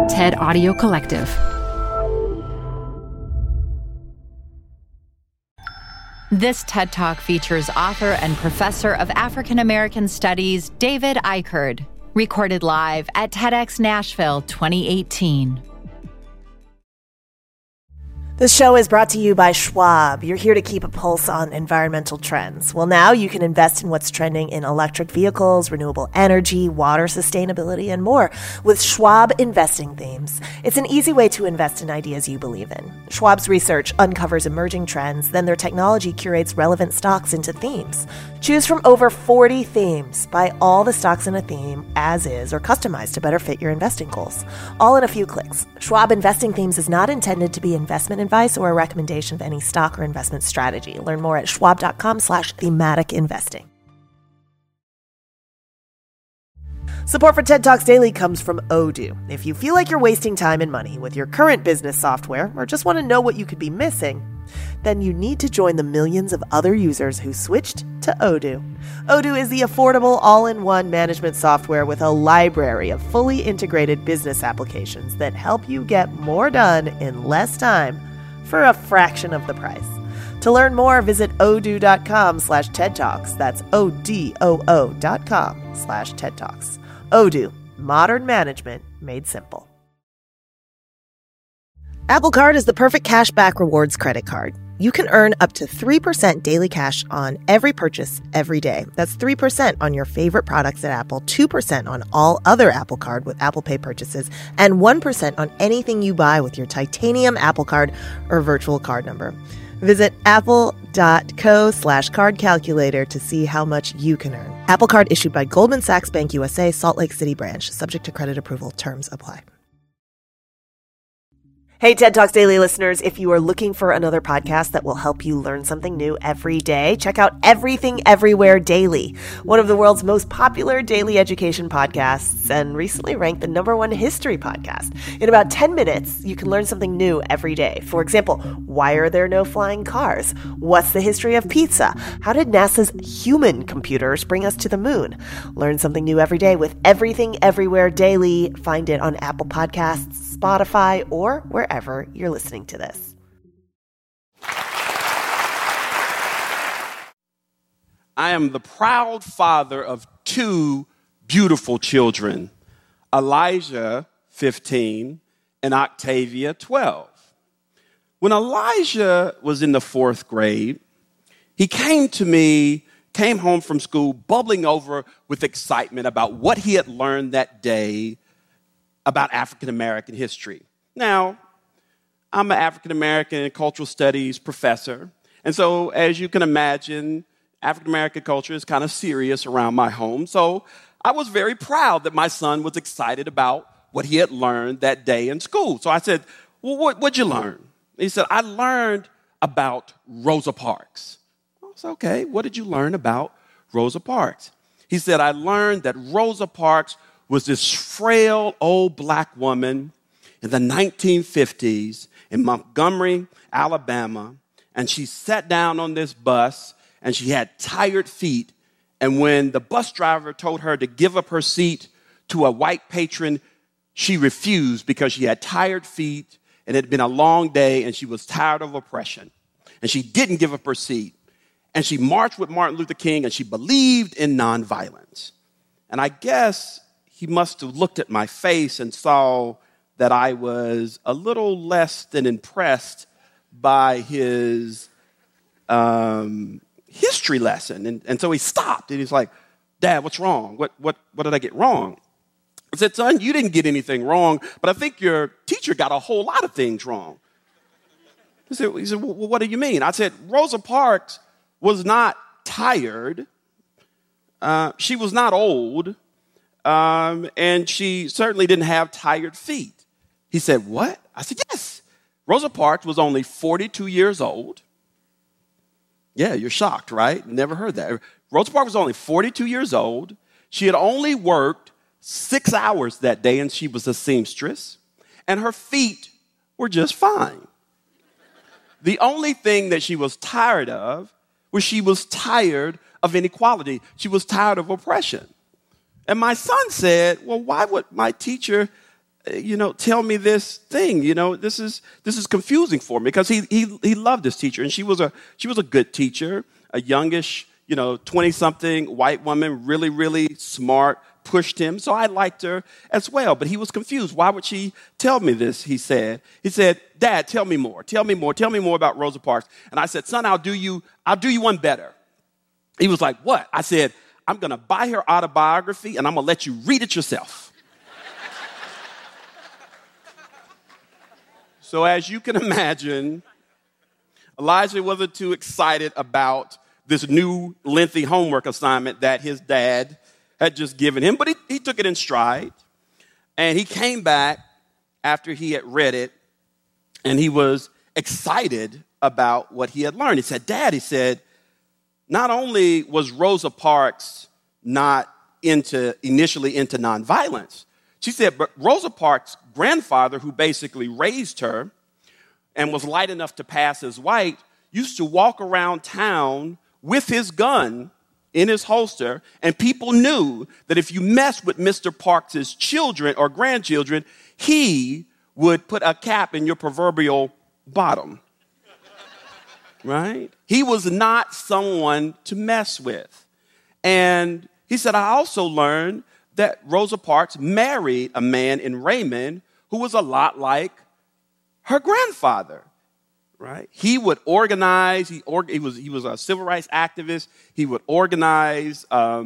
TED Audio Collective. This TED Talk features author and professor of African American Studies, David Ikerd, recorded live at TEDx Nashville 2018. This show is brought to you by Schwab. You're here to keep a pulse on environmental trends. Well, now you can invest in what's trending in electric vehicles, renewable energy, water sustainability, and more with Schwab Investing Themes. It's an easy way to invest in ideas you believe in. Schwab's research uncovers emerging trends, then their technology curates relevant stocks into themes. Choose from over 40 themes. Buy all the stocks in a theme as is or customized to better fit your investing goals. All in a few clicks. Schwab Investing Themes is not intended to be investment advice or a recommendation of any stock or investment strategy. Learn more at schwab.com/thematic investing. Support for TED Talks Daily comes from Odoo. If you feel like you're wasting time and money with your current business software or just want to know what you could be missing, then you need to join the millions of other users who switched to Odoo. Odoo is the affordable all-in-one management software with a library of fully integrated business applications that help you get more done in less time for a fraction of the price. To learn more, visit odoo.com/TED Talks. That's ODOO.com/TED Talks. Odoo, modern management made simple. Apple Card is the perfect cashback rewards credit card. You can earn up to 3% daily cash on every purchase every day. That's 3% on your favorite products at Apple, 2% on all other Apple Card with Apple Pay purchases, and 1% on anything you buy with your titanium Apple Card or virtual card number. Visit apple.co/card calculator to see how much you can earn. Apple Card issued by Goldman Sachs Bank USA, Salt Lake City branch. Subject to credit approval. Terms apply. Hey, TED Talks Daily listeners, if you are looking for another podcast that will help you learn something new every day, check out Everything Everywhere Daily, one of the world's most popular daily education podcasts and recently ranked the #1 history podcast. In about 10 minutes, you can learn something new every day. For example, why are there no flying cars? What's the history of pizza? How did NASA's human computers bring us to the moon? Learn something new every day with Everything Everywhere Daily. Find it on Apple Podcasts, Spotify, or wherever you're listening to this. I am the proud father of 2 beautiful children, Elijah, 15, and Octavia, 12. When Elijah was in the 4th grade, he came home from school bubbling over with excitement about what he had learned that day about African American history. Now, I'm an African American and cultural studies professor, and so as you can imagine, African American culture is kind of serious around my home. So I was very proud that my son was excited about what he had learned that day in school. So I said, "Well, what'd you learn?" And he said, "I learned about Rosa Parks." I said, "Okay, what did you learn about Rosa Parks?" He said, "I learned that Rosa Parks was this frail old black woman in the 1950s in Montgomery, Alabama, and she sat down on this bus, and she had tired feet, and when the bus driver told her to give up her seat to a white patron, she refused because she had tired feet, and it had been a long day, and she was tired of oppression, and she didn't give up her seat, and she marched with Martin Luther King, and she believed in nonviolence." And I guess he must have looked at my face and saw that I was a little less than impressed by his history lesson. And so he stopped, and he's like, "Dad, what's wrong? What did I get wrong?" I said, "Son, you didn't get anything wrong, but I think your teacher got a whole lot of things wrong." He said, "Well, what do you mean?" I said, "Rosa Parks was not tired. She was not old. And she certainly didn't have tired feet." He said, "What?" I said, "Yes. Rosa Parks was only 42 years old." Yeah, you're shocked, right? Never heard that. Rosa Parks was only 42 years old. She had only worked 6 hours that day, and she was a seamstress. And her feet were just fine. The only thing that she was tired of was she was tired of inequality. She was tired of oppression. And my son said, "Well, why would my teacher tell me this thing. This is confusing for me, because he loved this teacher, and she was a good teacher, a youngish, 20-something white woman, really, really smart, pushed him. So I liked her as well, but he was confused. Why would she tell me this? He said, Dad, tell me more about Rosa Parks. And I said, son, I'll do you one better. He was like, what? I said, I'm going to buy her autobiography, and I'm going to let you read it yourself. So as you can imagine, Elijah wasn't too excited about this new lengthy homework assignment that his dad had just given him, but he took it in stride. And he came back after he had read it, and he was excited about what he had learned. He said, Dad, not only was Rosa Parks not initially into nonviolence, she said, but Rosa Parks' grandfather, who basically raised her and was light enough to pass as white, used to walk around town with his gun in his holster, and people knew that if you messed with Mr. Parks' children or grandchildren, he would put a cap in your proverbial bottom. Right? He was not someone to mess with. And he said, I also learned that Rosa Parks married a man in Raymond who was a lot like her grandfather. Right? He would organize. He was a civil rights activist. He would organize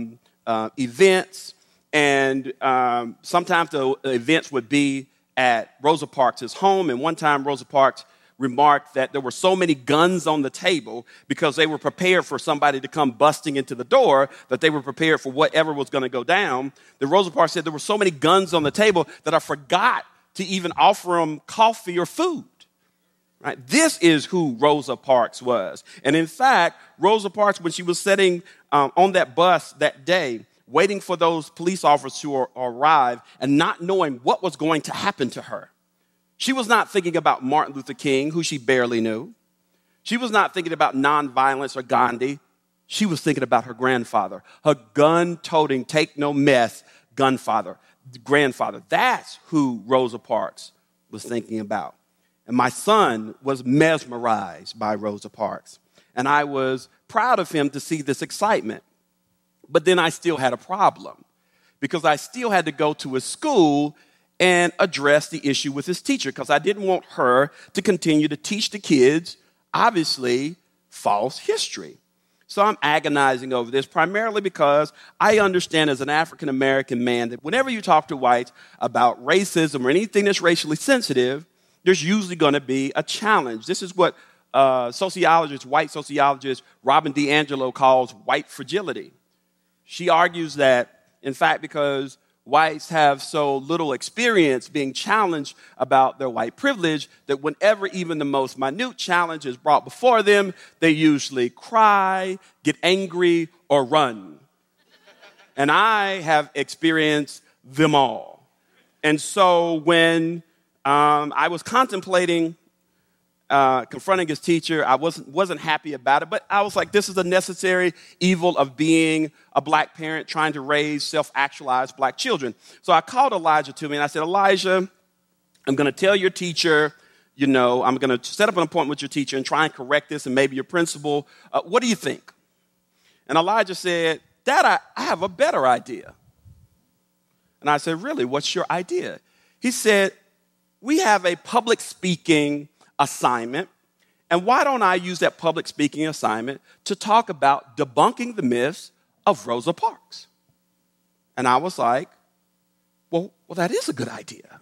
events, and sometimes the events would be at Rosa Parks' home. And one time, Rosa Parks remarked that there were so many guns on the table because they were prepared for somebody to come busting into the door, that they were prepared for whatever was going to go down. That Rosa Parks said there were so many guns on the table that I forgot to even offer them coffee or food. Right? This is who Rosa Parks was. And in fact, Rosa Parks, when she was sitting on that bus that day, waiting for those police officers to arrive and not knowing what was going to happen to her, she was not thinking about Martin Luther King, who she barely knew. She was not thinking about nonviolence or Gandhi. She was thinking about her grandfather, her gun-toting, take-no-mess grandfather. That's who Rosa Parks was thinking about. And my son was mesmerized by Rosa Parks. And I was proud of him to see this excitement. But then I still had a problem, because I still had to go to his school and address the issue with his teacher, because I didn't want her to continue to teach the kids, obviously, false history. So I'm agonizing over this, primarily because I understand as an African-American man that whenever you talk to whites about racism or anything that's racially sensitive, there's usually going to be a challenge. This is what white sociologist Robin DiAngelo calls white fragility. She argues that, in fact, because whites have so little experience being challenged about their white privilege, that whenever even the most minute challenge is brought before them, they usually cry, get angry, or run. And I have experienced them all. And so when I was contemplating confronting his teacher, I wasn't happy about it, but I was like, this is a necessary evil of being a black parent trying to raise self-actualized black children. So I called Elijah to me, and I said, Elijah, I'm going to tell your teacher, I'm going to set up an appointment with your teacher and try and correct this, and maybe your principal. What do you think? And Elijah said, Dad, I have a better idea. And I said, really, what's your idea? He said, we have a public speaking assignment, and why don't I use that public speaking assignment to talk about debunking the myths of Rosa Parks? And I was like, well, that is a good idea.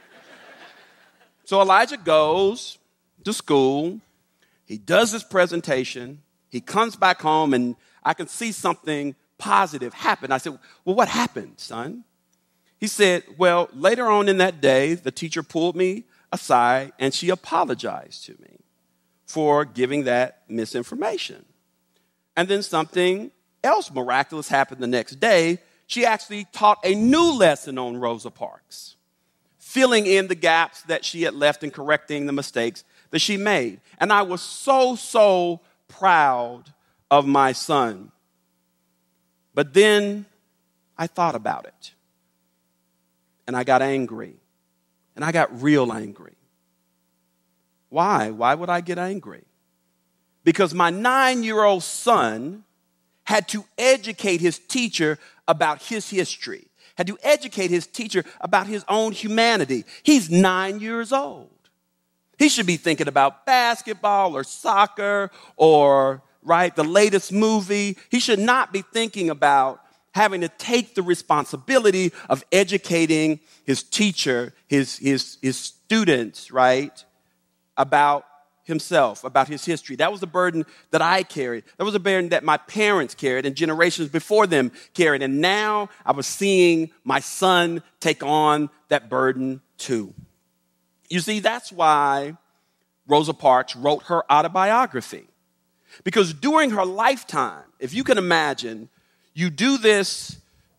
So Elijah goes to school, he does his presentation, he comes back home, and I can see something positive happen. I said, well, what happened, son? He said, well, later on in that day, the teacher pulled me aside and she apologized to me for giving that misinformation. And then something else miraculous happened the next day. She actually taught a new lesson on Rosa Parks, filling in the gaps that she had left and correcting the mistakes that she made. And I was so proud of my son. But then I thought about it, and I got angry. And I got real angry. Why? Why would I get angry? Because my 9-year-old son had to educate his teacher about his history, had to educate his teacher about his own humanity. He's 9 years old. He should be thinking about basketball or soccer or, right, the latest movie. He should not be thinking about having to take the responsibility of educating his teacher, his students, right, about himself, about his history. That was the burden that I carried. That was a burden that my parents carried and generations before them carried. And now I was seeing my son take on that burden too. You see, that's why Rosa Parks wrote her autobiography. Because during her lifetime, if you can imagine, you do this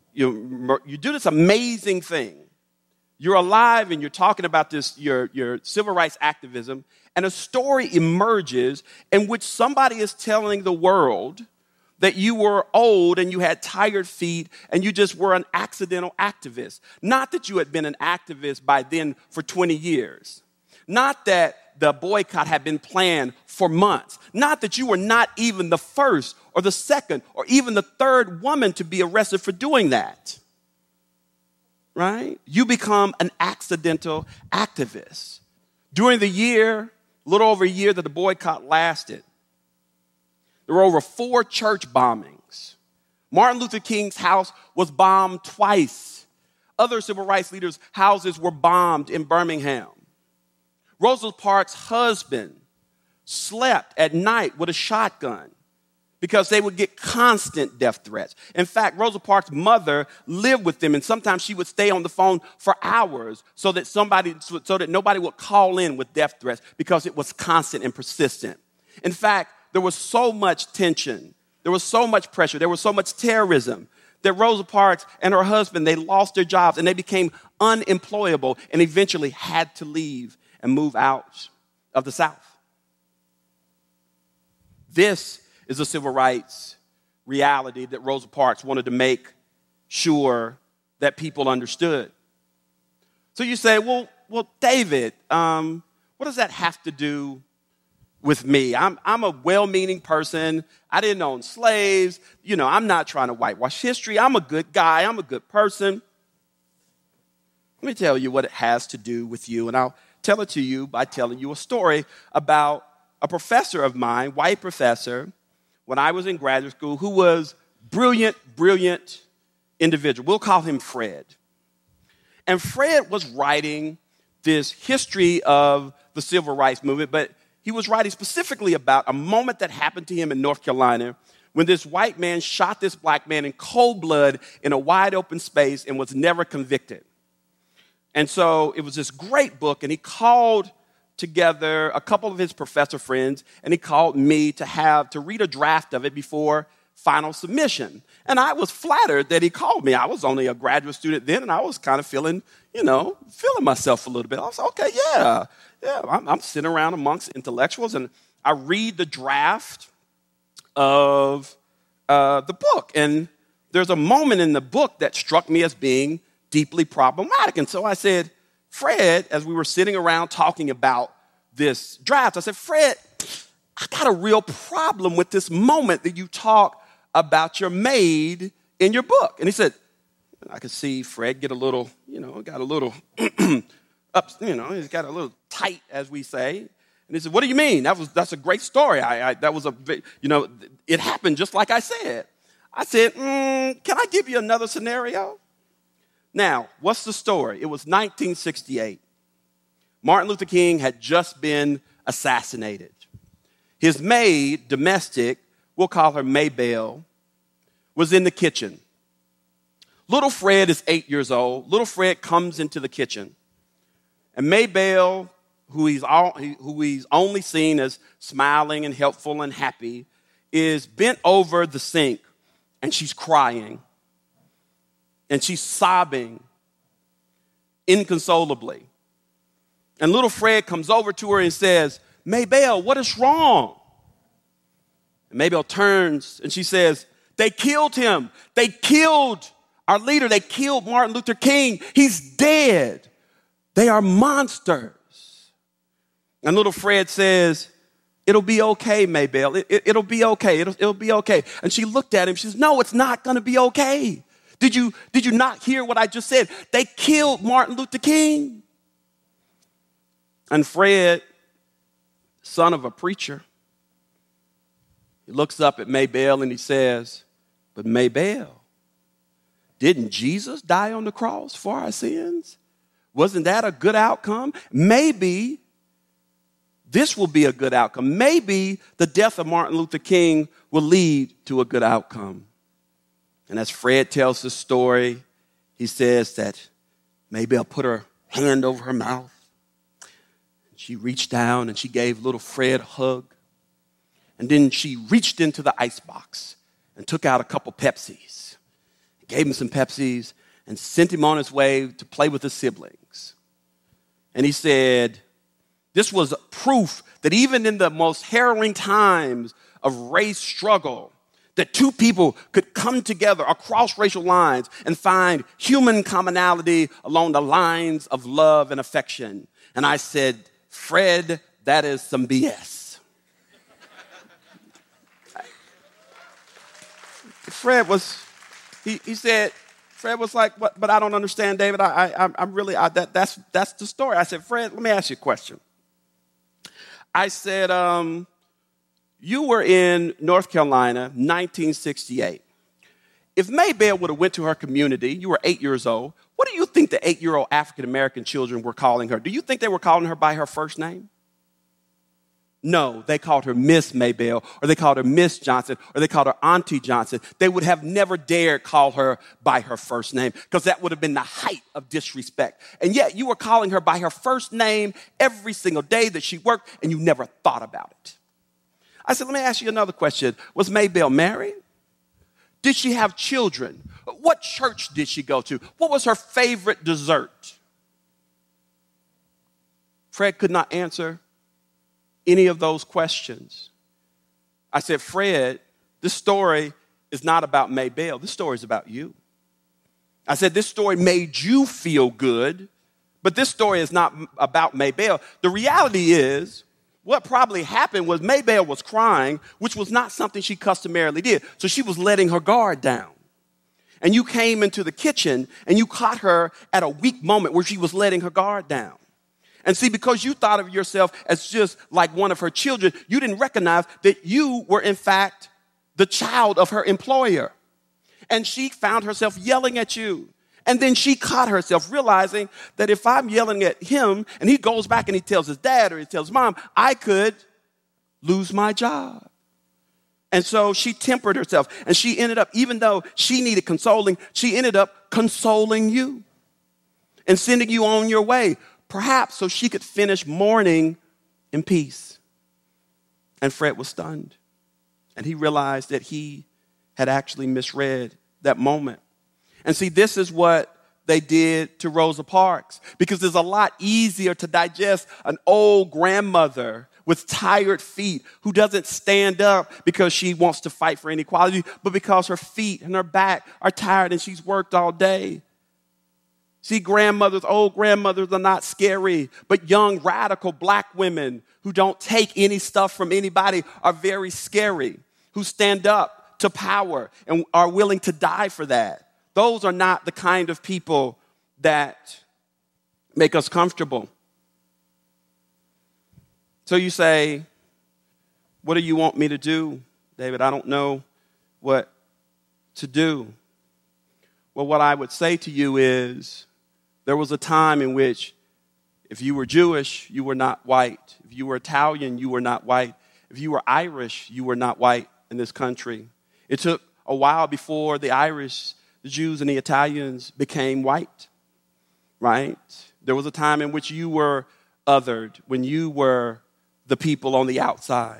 amazing thing. You're alive and you're talking about this, your civil rights activism, and a story emerges in which somebody is telling the world that you were old and you had tired feet and you just were an accidental activist. Not that you had been an activist by then for 20 years. Not that the boycott had been planned for months. Not that you were not even the first or the second or even the third woman to be arrested for doing that. Right? You become an accidental activist. During the year, a little over a year that the boycott lasted, there were over 4 church bombings. Martin Luther King's house was bombed twice. Other civil rights leaders' houses were bombed in Birmingham. Rosa Parks' husband slept at night with a shotgun because they would get constant death threats. In fact, Rosa Parks' mother lived with them, and sometimes she would stay on the phone for hours so that nobody would call in with death threats because it was constant and persistent. In fact, there was so much tension, there was so much pressure, there was so much terrorism that Rosa Parks and her husband, they lost their jobs and they became unemployable and eventually had to leave and move out of the South. This is a civil rights reality that Rosa Parks wanted to make sure that people understood. So you say, well, David, what does that have to do with me? I'm a well-meaning person. I didn't own slaves. I'm not trying to whitewash history. I'm a good guy. I'm a good person. Let me tell you what it has to do with you, and I'll tell it to you by telling you a story about a professor of mine, white professor, when I was in graduate school, who was brilliant individual. We'll call him Fred. And Fred was writing this history of the civil rights movement, but he was writing specifically about a moment that happened to him in North Carolina when this white man shot this black man in cold blood in a wide open space and was never convicted. And so it was this great book, and he called together a couple of his professor friends, and he called me to read a draft of it before final submission. And I was flattered that he called me. I was only a graduate student then, and I was kind of feeling myself a little bit. I was like, okay, yeah. I'm sitting around amongst intellectuals, and I read the draft of the book. And there's a moment in the book that struck me as being deeply problematic. And so I said, Fred, as we were sitting around talking about this draft, I said, Fred, I got a real problem with this moment that you talk about your maid in your book. And he said, I could see Fred get a little, got a little up, he's got a little tight, as we say. And he said, what do you mean? That's a great story. It happened just like I said. I said, can I give you another scenario? Now, what's the story? It was 1968. Martin Luther King had just been assassinated. His maid, domestic, we'll call her Maybelle, was in the kitchen. Little Fred is 8 years old. Little Fred comes into the kitchen. And Maybelle, who he's only seen as smiling and helpful and happy, is bent over the sink, and she's crying. And she's sobbing inconsolably. And little Fred comes over to her and says, Maybelle, what is wrong? And Maybelle turns and she says, they killed him. They killed our leader. They killed Martin Luther King. He's dead. They are monsters. And little Fred says, it'll be okay, Maybelle. It'll be okay. It'll be okay. And she looked at him. She says, no, it's not going to be okay. Did you not hear what I just said? They killed Martin Luther King. And Fred, son of a preacher, he looks up at Maybelle and he says, but Maybelle, didn't Jesus die on the cross for our sins? Wasn't that a good outcome? Maybe this will be a good outcome. Maybe the death of Martin Luther King will lead to a good outcome. And as Fred tells the story, he says that Maybelle put her hand over her mouth. She reached down and she gave little Fred a hug. And then she reached into the icebox and took out a couple Pepsis. Gave him some Pepsis and sent him on his way to play with his siblings. And he said, this was proof that even in the most harrowing times of race struggle, that two people could come together across racial lines and find human commonality along the lines of love and affection. And I said, Fred, that is some BS. Fred was like, but I don't understand, David. That's the story. I said, Fred, let me ask you a question. I said, you were in North Carolina, 1968. If Maybelle would have went to her community, you were 8 years old, what do you think the 8-year-old African-American children were calling her? Do you think they were calling her by her first name? No, they called her Miss Maybelle, or they called her Miss Johnson, or they called her Auntie Johnson. They would have never dared call her by her first name because that would have been the height of disrespect. And yet you were calling her by her first name every single day that she worked, and you never thought about it. I said, let me ask you another question. Was Maybelle married? Did she have children? What church did she go to? What was her favorite dessert? Fred could not answer any of those questions. I said, Fred, this story is not about Maybelle. This story is about you. I said, this story made you feel good, but this story is not about Maybelle. The reality is, what probably happened was Maybelle was crying, which was not something she customarily did. So she was letting her guard down. And you came into the kitchen and you caught her at a weak moment where she was letting her guard down. And see, because you thought of yourself as just like one of her children, you didn't recognize that you were, in fact, the child of her employer. And she found herself yelling at you. And then she caught herself realizing that if I'm yelling at him and he goes back and he tells his dad or he tells mom, I could lose my job. And so she tempered herself and she ended up, even though she needed consoling, she ended up consoling you and sending you on your way, perhaps so she could finish mourning in peace. And Fred was stunned. And he realized that he had actually misread that moment. And see, this is what they did to Rosa Parks, because it's a lot easier to digest an old grandmother with tired feet who doesn't stand up because she wants to fight for inequality, but because her feet and her back are tired and she's worked all day. See, old grandmothers are not scary, but young, radical black women who don't take any stuff from anybody are very scary, who stand up to power and are willing to die for that. Those are not the kind of people that make us comfortable. So you say, what do you want me to do, David? I don't know what to do. Well, what I would say to you is, there was a time in which if you were Jewish, you were not white. If you were Italian, you were not white. If you were Irish, you were not white in this country. It took a while before the Irish, the Jews, and the Italians became white, right? There was a time in which you were othered, when you were the people on the outside.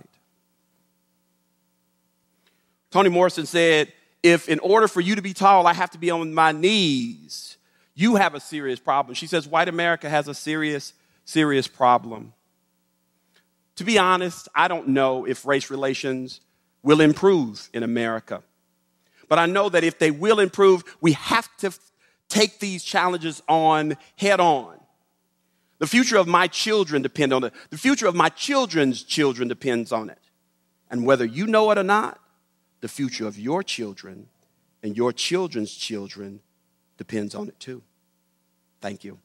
Toni Morrison said, if in order for you to be tall, I have to be on my knees, you have a serious problem. She says, white America has a serious, serious problem. To be honest, I don't know if race relations will improve in America. But I know that if they will improve, we have to take these challenges on head on. The future of my children depend on it. The future of my children's children depends on it. And whether you know it or not, the future of your children and your children's children depends on it too. Thank you.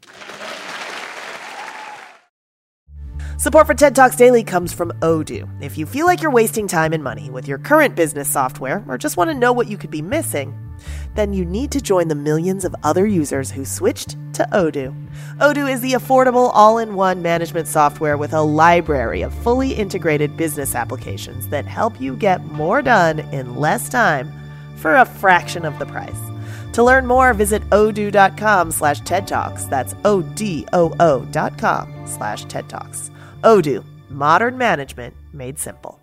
Support for TED Talks Daily comes from Odoo. If you feel like you're wasting time and money with your current business software or just want to know what you could be missing, then you need to join the millions of other users who switched to Odoo. Odoo is the affordable all-in-one management software with a library of fully integrated business applications that help you get more done in less time for a fraction of the price. To learn more, visit odoo.com/TED Talks. That's ODOO.com/TED Talks. Odoo, modern management made simple.